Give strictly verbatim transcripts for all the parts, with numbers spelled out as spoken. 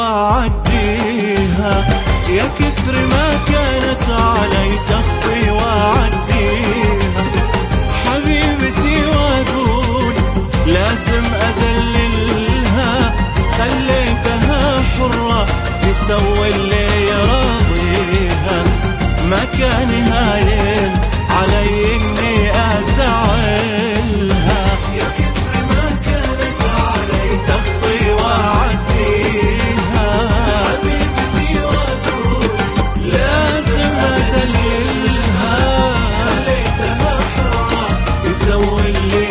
وأعديها، يا كثر ما كانت علي تخطي وأعديها. حبيبتي وأقول لازم أدللها، خليتها حرة تسوي اللي يراضيها. ما كان هاين علي إني أزعلها، يا كثر ما كانت علي تخطي وأعديها. حبيبتي وأقول لازم أدللها، خليتها حرة تسوي اللي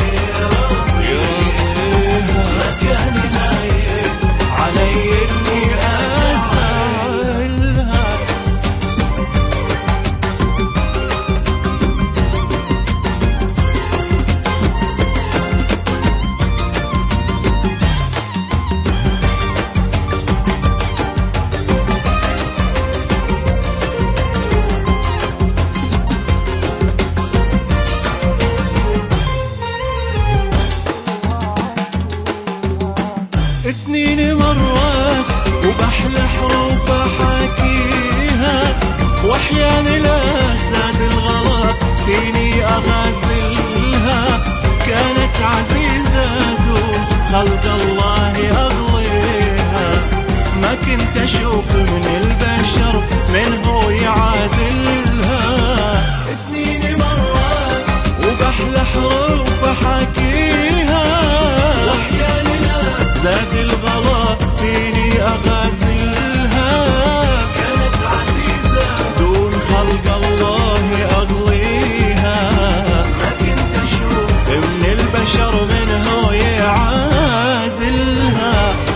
يراضيها. ما كان هاين علي إني أزعلها. سنين مرات وبحلى حروف أحاكيها، وأحيان لا زاد الغلا فيني أغازلها. كانت عزيزة دون خلق الله أغليها، ما كنت أشوف من البشر من هو يعادلها. سنين مرات وبحلى حروف أحاكيها، وأحيان زاد الغلا فيني أغازلها. كانت عزيزة دون خلق الله أغليها، ما كنت أشوف من البشر من هو يعادلها.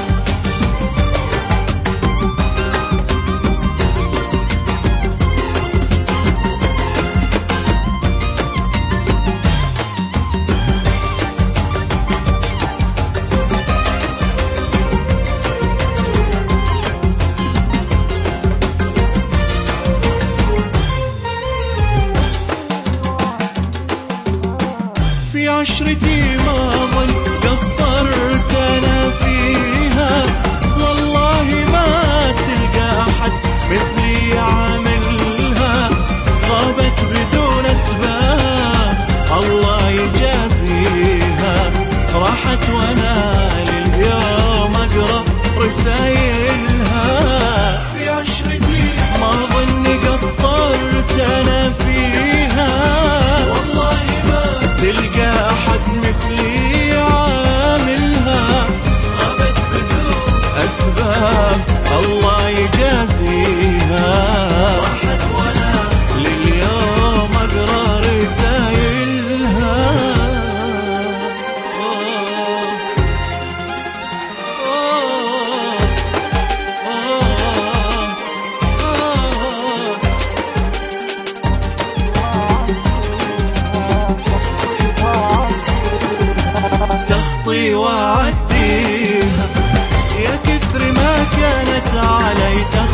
في عشرتي ما ظن قصرت أنا فيها، والله ما تلقى أحد مثلي يعاملها. غابت بدون أسباب الله يجازيها، راحت وأنا لليوم أقرأ رسايلها. في عشرتي ما ظن قصرت أنا فيها، والله ما تلقى أحد مثلي يعاملها. غابت بدون أسباب الله يجازيها، راحت وأنا لليوم أقرأ رسايلها. تخطي وأعديها، يا كثر ما كانت علي